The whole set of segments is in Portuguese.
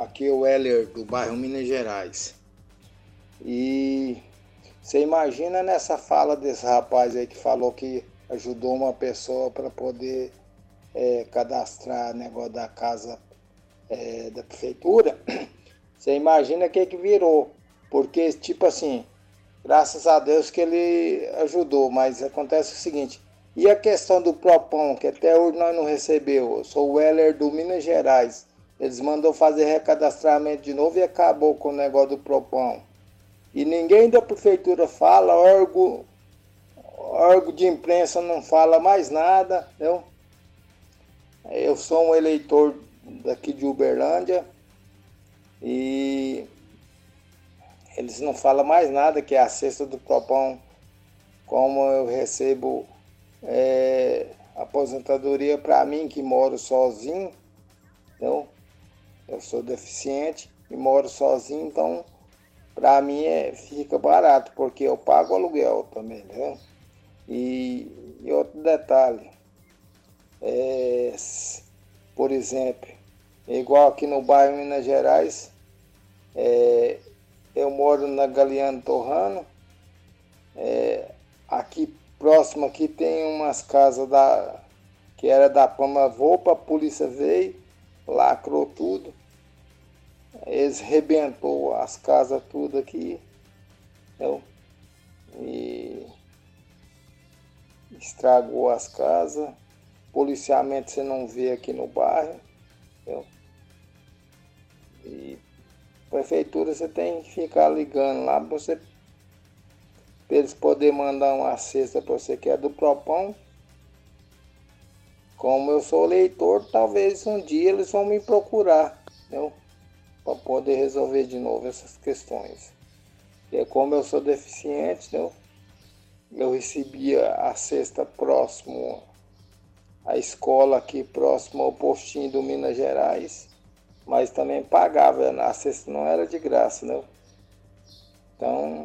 Aqui é o Heller, do bairro Minas Gerais. E você imagina nessa fala desse rapaz aí que falou que ajudou uma pessoa para poder cadastrar negócio da casa da prefeitura. Você imagina o que virou. Porque, tipo assim, graças a Deus que ele ajudou, mas acontece o seguinte, e a questão do Propão, que até hoje nós não recebeu? Eu sou o Heller do Minas Gerais. Eles mandou fazer recadastramento de novo e acabou com o negócio do Propão. E ninguém da prefeitura fala, órgão de imprensa não fala mais nada, entendeu? Eu sou um eleitor daqui de Uberlândia e eles não falam mais nada, que é a cesta do Propão, como eu recebo aposentadoria para mim, que moro sozinho, entendeu? Eu sou deficiente e moro sozinho, então para mim fica barato, porque eu pago aluguel também, né? E outro detalhe, por exemplo, igual aqui no bairro Minas Gerais, eu moro na Galeano Torrano, aqui próximo aqui tem umas casas que era da Pama Vopa, a polícia veio, lacrou tudo, eles rebentou as casas tudo aqui, entendeu? E estragou as casas, policiamento você não vê aqui no bairro, entendeu? E prefeitura você tem que ficar ligando lá para eles poderem mandar uma cesta para você que é do Propão. Como eu sou eleitor, talvez um dia eles vão me procurar, entendeu? Para poder resolver de novo essas questões. E como eu sou deficiente, entendeu? Eu recebia a cesta próximo à escola aqui, próximo ao postinho do Minas Gerais, mas também pagava, a cesta não era de graça, né? Então,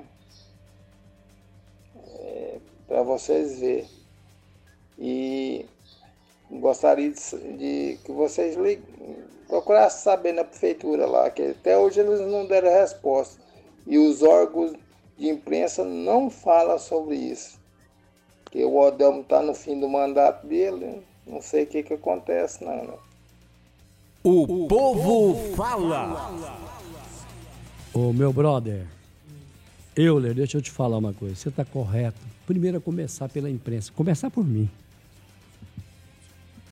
para vocês verem. E gostaria de que vocês procurassem saber na prefeitura lá, que até hoje eles não deram resposta. E os órgãos de imprensa não falam sobre isso. Porque o Odelmo está no fim do mandato dele, não sei o que acontece, não, né? O povo fala. Ô, meu brother, Euler, deixa eu te falar uma coisa. Você está correto. Primeiro a começar pela imprensa. Começar por mim.